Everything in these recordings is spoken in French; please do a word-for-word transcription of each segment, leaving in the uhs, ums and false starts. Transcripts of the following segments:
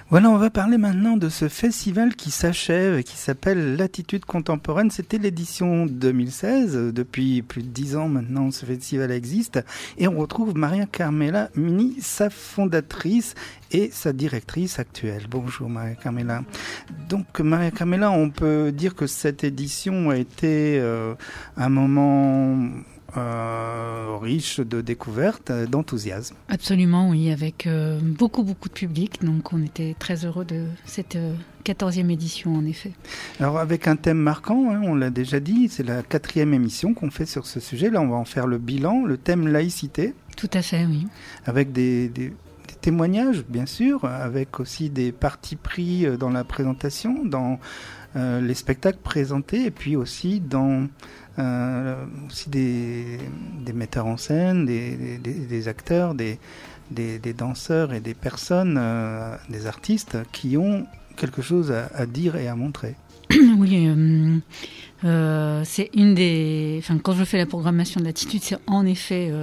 Voilà, on va parler maintenant de ce festival qui s'achève et qui s'appelle Latitude Contemporaine. C'était l'édition deux mille seize. Depuis plus de dix ans maintenant, ce festival existe. Et on retrouve Maria Carmela Mini, sa fondatrice et sa directrice actuelle. Bonjour Maria Carmela. Donc Maria Carmela, on peut dire que cette édition a été euh, un moment... Euh, riche de découvertes, d'enthousiasme. Absolument, oui, avec euh, beaucoup, beaucoup de public. Donc, on était très heureux de cette euh, quatorzième édition, en effet. Alors, avec un thème marquant, hein, on l'a déjà dit, c'est la quatrième émission qu'on fait sur ce sujet. Là, on va en faire le bilan, le thème laïcité. Tout à fait, oui. Avec des... des... des témoignages, bien sûr, avec aussi des partis pris dans la présentation, dans euh, les spectacles présentés, et puis aussi dans euh, aussi des, des metteurs en scène, des, des, des acteurs, des, des, des danseurs et des personnes, euh, des artistes qui ont quelque chose à, à dire et à montrer. Oui, euh, euh, c'est une des... Enfin, quand je fais la programmation de Latitude, c'est en effet, euh,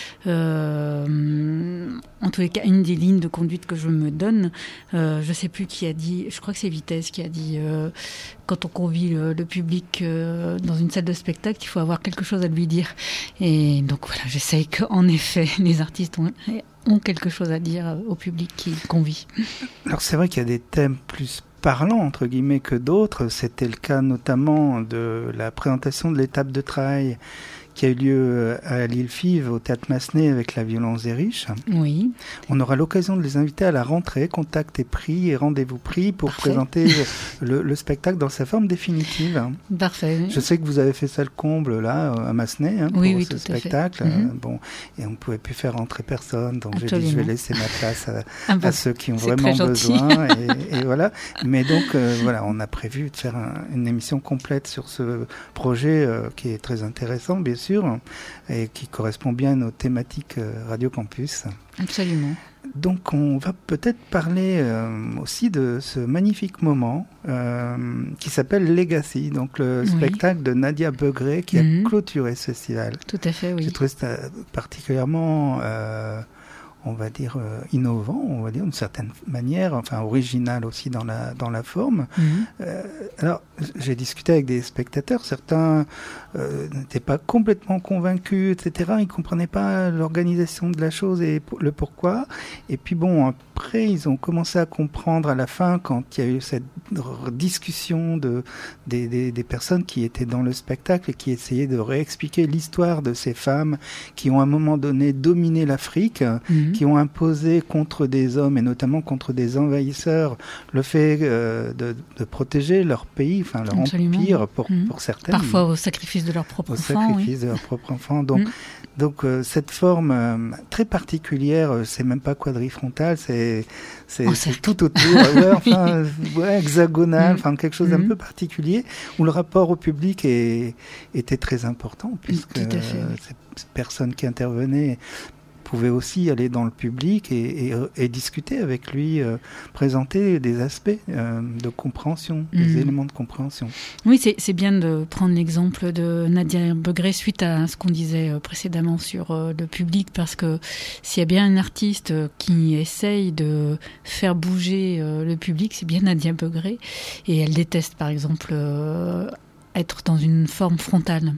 euh, en tous les cas, une des lignes de conduite que je me donne. Euh, je ne sais plus qui a dit, je crois que c'est Vitesse qui a dit, euh, quand on convie le, le public euh, dans une salle de spectacle, il faut avoir quelque chose à lui dire. Et donc voilà, j'essaye qu'en effet, les artistes ont... ont quelque chose à dire au public qui convie. Alors c'est vrai qu'il y a des thèmes plus parlants entre guillemets que d'autres. C'était le cas notamment de la présentation de l'étape de travail qui a eu lieu à l'île Fives, au Théâtre Massenet, avec la violence des riches. Oui. On aura l'occasion de les inviter à la rentrée. Contact est pris et rendez-vous pris pour Parfait. présenter le, le spectacle dans sa forme définitive. Parfait. Je sais que vous avez fait ça le comble, là, à Massenet, hein, pour oui, oui, ce tout spectacle. À fait. Mm-hmm. Bon, et on ne pouvait plus faire rentrer personne, donc Absolument. j'ai dit je vais laisser ma place à, ah bah, à ceux qui ont vraiment besoin. et, et voilà. Mais donc, euh, voilà, on a prévu de faire un, une émission complète sur ce projet euh, qui est très intéressant, bien sûr, et qui correspond bien à nos thématiques euh, Radio Campus. Absolument. Donc on va peut-être parler euh, aussi de ce magnifique moment euh, qui s'appelle Legacy, donc le oui. spectacle de Nadia Begré qui mm-hmm. a clôturé ce festival. Tout à fait, oui. J'ai trouvé ça particulièrement... Euh, on va dire euh, innovant, on va dire d'une certaine manière, enfin original aussi dans la dans la forme. Mmh. Euh, alors j'ai discuté avec des spectateurs, certains euh, n'étaient pas complètement convaincus, et cetera. Ils comprenaient pas l'organisation de la chose et le pourquoi. Et puis bon, après ils ont commencé à comprendre à la fin quand il y a eu cette discussion de des, des, des personnes qui étaient dans le spectacle et qui essayaient de réexpliquer l'histoire de ces femmes qui ont à un moment donné dominé l'Afrique. Mmh. Qui ont imposé contre des hommes et notamment contre des envahisseurs le fait euh, de, de protéger leur pays, enfin leur Absolument. empire pour, mmh. pour certaines. Parfois au sacrifice de leurs propres au enfants. Au sacrifice oui. de leurs propres enfants. Donc, mmh. donc euh, cette forme euh, très particulière, euh, c'est même pas quadrifrontale, c'est, c'est, oh, c'est tout autour, ouais, enfin, ouais, hexagonal, enfin mmh. quelque chose d'un mmh. peu particulier, où le rapport au public est, était très important, puisque tout à fait, euh, oui. ces personnes qui intervenaient pouvait aussi aller dans le public et, et, et discuter avec lui, euh, présenter des aspects euh, de compréhension, mmh. des éléments de compréhension. Oui, c'est, c'est bien de prendre l'exemple de Nadia Begré suite à ce qu'on disait précédemment sur euh, le public, parce que s'il y a bien un artiste qui essaye de faire bouger euh, le public, c'est bien Nadia Begré, et elle déteste par exemple... Euh, être dans une forme frontale.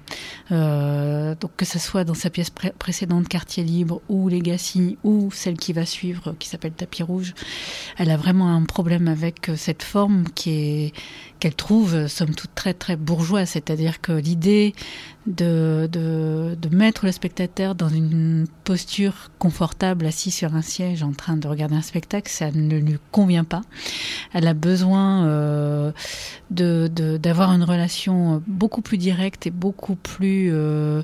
Euh, donc que ce soit dans sa pièce pré- précédente, Quartier Libre, ou Legacy, ou celle qui va suivre, qui s'appelle Tapis Rouge, elle a vraiment un problème avec cette forme qui est, qu'elle trouve, somme toute, très très bourgeoise. C'est-à-dire que l'idée de, de, de mettre le spectateur dans une posture confortable, assis sur un siège en train de regarder un spectacle, ça ne lui convient pas. Elle a besoin euh, de, de, d'avoir une relation beaucoup plus directe et beaucoup plus euh,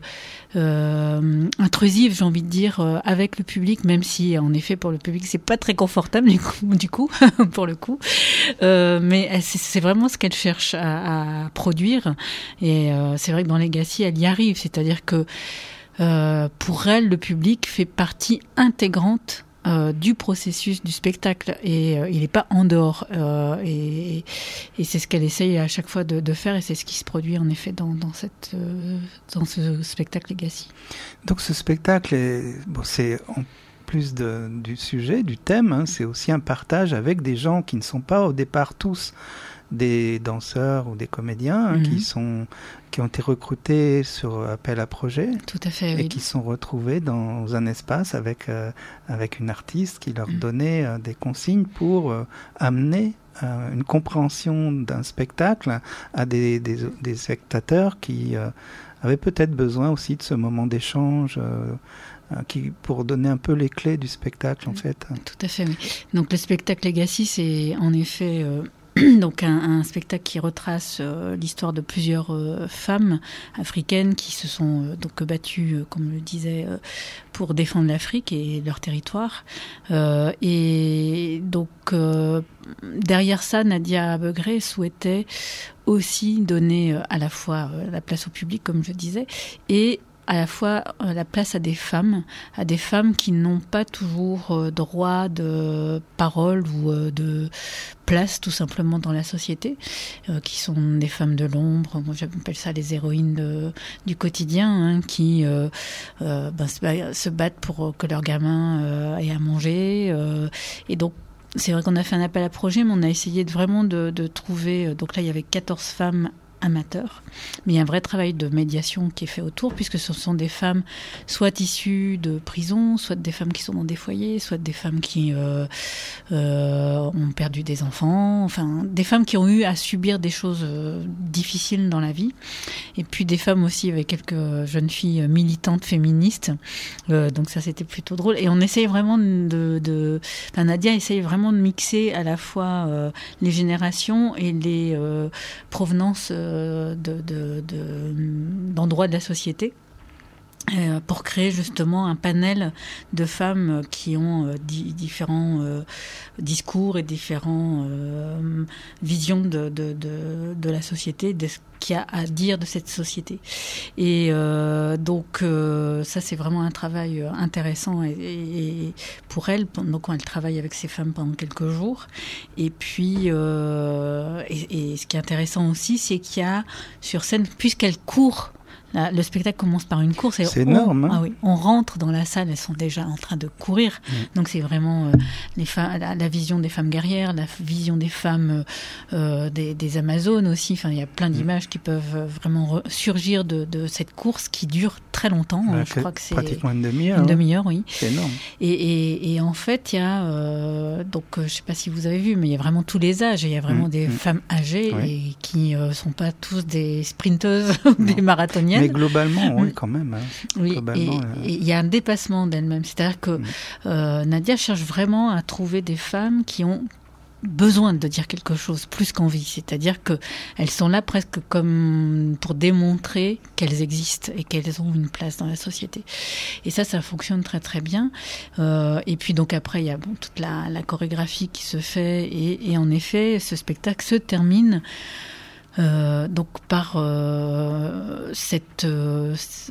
euh, intrusive, j'ai envie de dire, euh, avec le public, même si, en effet, pour le public, c'est pas très confortable du coup, du coup pour le coup. Euh, mais c'est, c'est vraiment ce qu'elle cherche à, à produire. Et euh, c'est vrai que dans Legacy, elle y arrive. C'est-à-dire que euh, pour elle, le public fait partie intégrante Euh, du processus du spectacle et euh, il n'est pas en dehors euh, et, et c'est ce qu'elle essaye à chaque fois de, de faire et c'est ce qui se produit en effet dans, dans, cette, euh, dans ce spectacle Legacy. Donc ce spectacle, est, bon, c'est, on plus de, du sujet, du thème, hein, c'est aussi un partage avec des gens qui ne sont pas au départ tous des danseurs ou des comédiens, hein, mmh. qui sont qui ont été recrutés sur appel à projet. Tout à fait, et oui. qui sont retrouvés dans un espace avec euh, avec une artiste qui leur mmh. donnait euh, des consignes pour euh, amener euh, une compréhension d'un spectacle à des des, des spectateurs qui euh, avaient peut-être besoin aussi de ce moment d'échange. Euh, Qui, pour donner un peu les clés du spectacle, en fait. Tout à fait, oui. Donc le spectacle Legacy, c'est en effet euh, donc un, un spectacle qui retrace euh, l'histoire de plusieurs euh, femmes africaines qui se sont euh, donc battues, euh, comme le disait, euh, pour défendre l'Afrique et leur territoire. Euh, et donc euh, derrière ça, Nadia Begré souhaitait aussi donner euh, à la fois euh, la place au public, comme je disais, et à la fois euh, la place à des femmes, à des femmes qui n'ont pas toujours euh, droit de parole ou euh, de place tout simplement dans la société, euh, qui sont des femmes de l'ombre, moi j'appelle ça les héroïnes de, du quotidien, hein, qui euh, euh, ben, se battent pour que leurs gamins euh, aient à manger. Euh, et donc c'est vrai qu'on a fait un appel à projet, mais on a essayé de, vraiment de, de trouver, donc là il y avait quatorze femmes amateurs, mais il y a un vrai travail de médiation qui est fait autour, puisque ce sont des femmes soit issues de prison, soit des femmes qui sont dans des foyers, soit des femmes qui euh, euh, ont perdu des enfants, enfin des femmes qui ont eu à subir des choses euh, difficiles dans la vie, et puis des femmes aussi avec quelques jeunes filles militantes féministes, euh, donc ça c'était plutôt drôle, et on essaye vraiment de, de enfin, Nadia essaye vraiment de mixer à la fois euh, les générations et les euh, provenances euh, De, de, de, d'endroits de la société, euh, pour créer justement un panel de femmes qui ont euh, di- différents euh, discours et différentes euh, visions de, de, de, de la société, de ce qu'il y a à dire de cette société. Et euh, donc euh, ça c'est vraiment un travail intéressant et, et, et pour elle, donc elle travaille avec ces femmes pendant quelques jours. Et puis euh, et, et ce qui est intéressant aussi, c'est qu'il y a sur scène, puisqu'elle court. Là, le spectacle commence par une course. Et c'est on, énorme. Hein. Ah oui, on rentre dans la salle, elles sont déjà en train de courir. Mmh. Donc c'est vraiment euh, les fa- la, la vision des femmes guerrières, la vision des femmes euh, des, des Amazones aussi. Enfin, il y a plein d'images mmh. qui peuvent vraiment re- surgir de, de cette course qui dure très longtemps. Ouais, je crois que c'est pratiquement une demi-heure. Une demi-heure, oui. C'est énorme. Et, et, et en fait, il y a euh, donc je ne sais pas si vous avez vu, mais il y a vraiment tous les âges. Il y a vraiment mmh. des mmh. femmes âgées oui. et qui ne euh, sont pas tous des sprinteuses ou des marathoniennes. Mais globalement, oui, quand même. Hein. Oui, et il y a un dépassement d'elle-même. C'est-à-dire que mmh. euh, Nadia cherche vraiment à trouver des femmes qui ont besoin de dire quelque chose plus qu'envie. C'est-à-dire qu'elles sont là presque comme pour démontrer qu'elles existent et qu'elles ont une place dans la société. Et ça, ça fonctionne très très bien. Euh, et puis donc après, il y a bon, toute la, la chorégraphie qui se fait. Et, et en effet, ce spectacle se termine Euh, donc par euh, cette euh,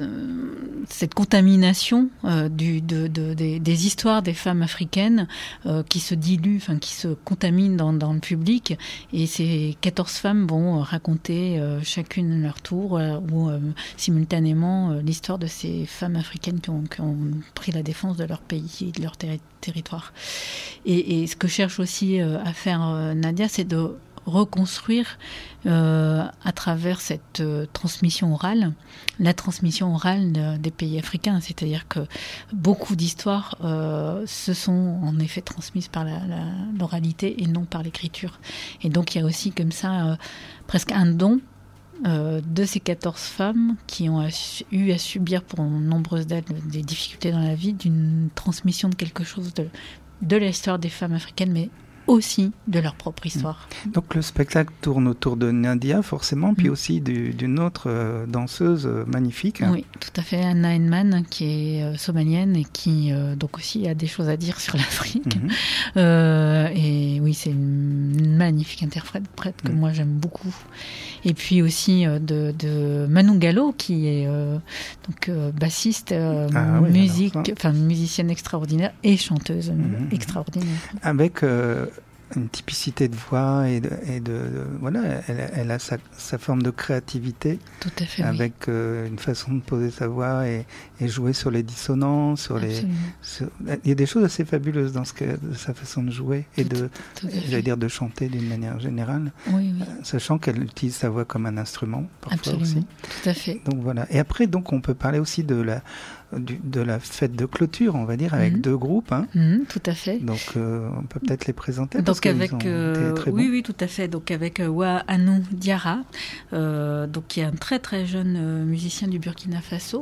cette contamination euh, du, de, de, des, des histoires des femmes africaines euh, qui se diluent, enfin qui se contaminent dans, dans le public, et ces quatorze femmes vont raconter euh, chacune leur tour euh, ou euh, simultanément euh, l'histoire de ces femmes africaines qui ont, qui ont pris la défense de leur pays et de leur terri- territoire. Et, et ce que cherche aussi euh, à faire euh, Nadia, c'est de reconstruire euh, à travers cette euh, transmission orale, la transmission orale de, des pays africains. C'est-à-dire que beaucoup d'histoires euh, se sont en effet transmises par la, la, l'oralité et non par l'écriture. Et donc il y a aussi comme ça euh, presque un don Euh, de ces quatorze femmes qui ont assu- eu à subir pour nombreuses d'elles des difficultés dans la vie, d'une transmission de quelque chose de, de l'histoire des femmes africaines, mais aussi de leur propre histoire. Donc le spectacle tourne autour de Nadia forcément, puis mmh. aussi du, d'une autre euh, danseuse euh, magnifique. Oui, tout à fait, Anna Enman, qui est euh, somalienne et qui euh, donc aussi a des choses à dire sur l'Afrique. Mmh. Euh, et oui, c'est une magnifique interprète que mmh. moi j'aime beaucoup. Et puis aussi euh, de, de Manu Gallo, qui est euh, donc euh, bassiste, euh, ah, oui, musique, enfin musicienne extraordinaire et chanteuse mmh. extraordinaire. Avec euh, une typicité de voix et de, et de, de voilà, elle, elle a sa, sa forme de créativité. Tout à fait. Avec oui. euh, une façon de poser sa voix et, et jouer sur les dissonances, sur les. Sur... Il y a des choses assez fabuleuses dans ce que, de sa façon de jouer et tout, de, tout j'allais dire, de chanter d'une manière générale. Oui, oui. Euh, sachant qu'elle utilise sa voix comme un instrument parfois Absolument. aussi. Tout à fait. Donc voilà. Et après, donc, on peut parler aussi de la Du, de la fête de clôture, on va dire, avec mmh. deux groupes. Hein. Mmh, tout à fait. Donc, euh, on peut peut-être les présenter. Donc, parce avec. Euh, très oui, bons. oui, tout à fait. Donc, avec euh, Wa Anou Diarra, euh, donc, qui est un très, très jeune euh, musicien du Burkina Faso.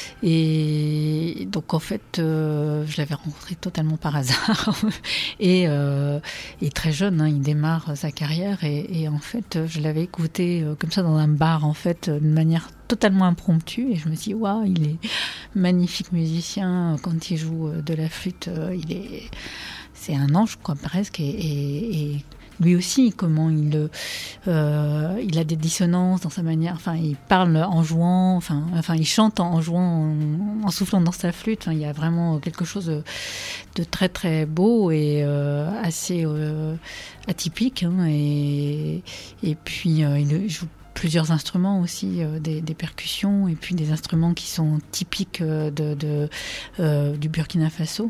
Et donc, en fait, euh, je l'avais rencontré totalement par hasard. et, euh, et très jeune, hein, il démarre sa carrière. Et, et en fait, je l'avais écouté euh, comme ça dans un bar, en fait, de manière totalement impromptu, et je me suis dit waouh, il est magnifique musicien quand il joue de la flûte, il est c'est un ange quoi presque, et, et, et lui aussi comment il euh, il a des dissonances dans sa manière, enfin il parle en jouant, enfin enfin il chante en jouant en, en soufflant dans sa flûte, enfin il y a vraiment quelque chose de, de très très beau et euh, assez euh, atypique, hein, et et puis euh, il joue plusieurs instruments aussi, euh, des, des percussions, et puis des instruments qui sont typiques euh, de, de, euh, du Burkina Faso.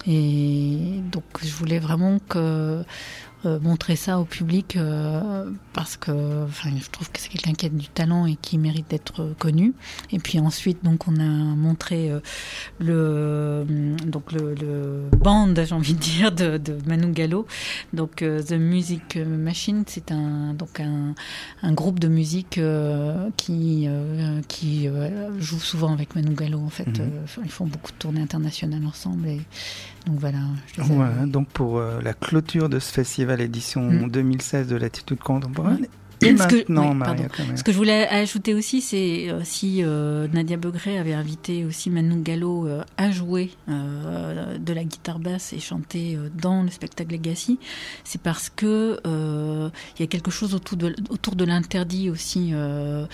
Et donc je voulais vraiment que, euh, montrer ça au public, euh, parce que enfin, je trouve que c'est quelqu'un qui a du talent et qui mérite d'être connu. Et puis ensuite, donc, on a montré euh, le, donc le, le band, j'ai envie de dire, de, de Manu Gallo. Donc euh, The Music Machine, c'est un, donc un, un groupe de musique euh, qui, euh, qui euh, joue souvent avec Manu Gallo. En fait, mmh. euh, ils font beaucoup de tournées internationales ensemble. Et donc voilà. Je les voilà avais... Donc pour euh, la clôture de ce festival édition mmh. deux mille seize de Latitude Contemporaine. Mmh. Et ce maintenant, que, oui, Maria, quand même. Ce que je voulais ajouter aussi, c'est euh, si euh, Nadia Begré avait invité aussi Manu Gallo euh, à jouer euh, de la guitare basse et chanter euh, dans le spectacle Legacy, c'est parce que euh, il y a quelque chose autour de, autour de l'interdit aussi euh,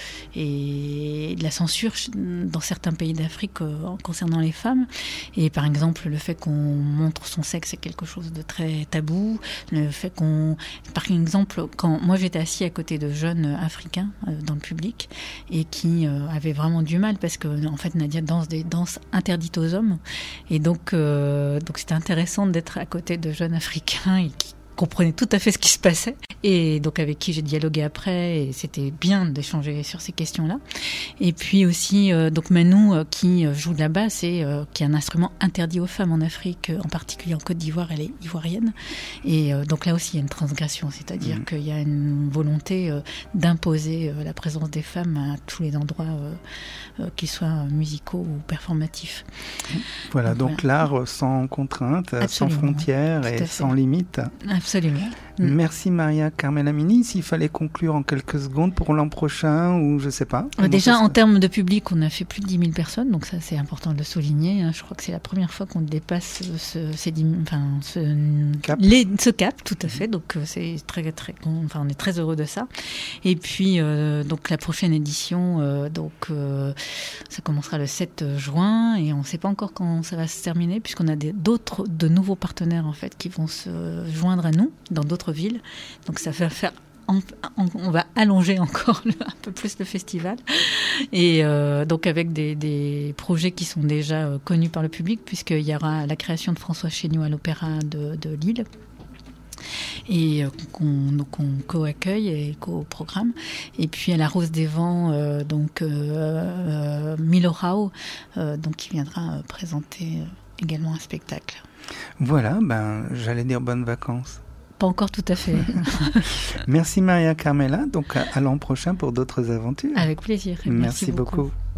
et de la censure dans certains pays d'Afrique euh, concernant les femmes. Et par exemple, le fait qu'on montre son sexe, c'est quelque chose de très tabou. Le fait qu'on, par exemple, quand moi j'étais assis à côté de jeunes africains euh, dans le public et qui euh, avaient vraiment du mal parce que en fait Nadia danse des danses interdites aux hommes, et donc euh, donc c'était intéressant d'être à côté de jeunes africains et qui comprenaient tout à fait ce qui se passait, et donc avec qui j'ai dialogué après, et c'était bien d'échanger sur ces questions-là. Et puis aussi euh, donc Manu euh, qui joue de la basse et euh, qui est un instrument interdit aux femmes en Afrique, en particulier en Côte d'Ivoire, elle est ivoirienne, et euh, donc là aussi il y a une transgression, c'est-à-dire mmh. qu'il y a une volonté euh, d'imposer euh, la présence des femmes à tous les endroits, euh, euh, qu'ils soient musicaux ou performatifs. Voilà, donc, donc voilà. L'art sans contrainte, sans frontières et sans limite. Absolument. Merci Maria Carmelamini. S'il fallait conclure en quelques secondes pour l'an prochain, ou je ne sais pas. Déjà, en termes de public, on a fait plus de dix mille personnes, donc ça c'est important de le souligner. Je crois que c'est la première fois qu'on dépasse ce, ces dix, enfin, ce, cap. Les, ce cap, tout à fait. Donc c'est très, très, enfin, on est très heureux de ça. Et puis, euh, donc la prochaine édition, euh, donc euh, ça commencera le sept juin, et on ne sait pas encore quand ça va se terminer, puisqu'on a des, d'autres, de nouveaux partenaires en fait qui vont se joindre à nous dans d'autres villes. Donc ça va faire, on, on va allonger encore le, un peu plus le festival, et euh, donc avec des, des projets qui sont déjà euh, connus par le public, puisqu'il y aura la création de François Chéniaud à l'Opéra de, de Lille, et euh, qu'on, donc on co-accueille et co-programme. Et puis à la Rose des Vents, euh, donc euh, euh, Milo Rao, euh, donc qui viendra euh, présenter euh, également un spectacle. Voilà, ben j'allais dire bonnes vacances. Pas encore tout à fait. Merci Maria Carmela, donc à, à l'an prochain pour d'autres aventures. Avec plaisir. Merci, Merci beaucoup. beaucoup.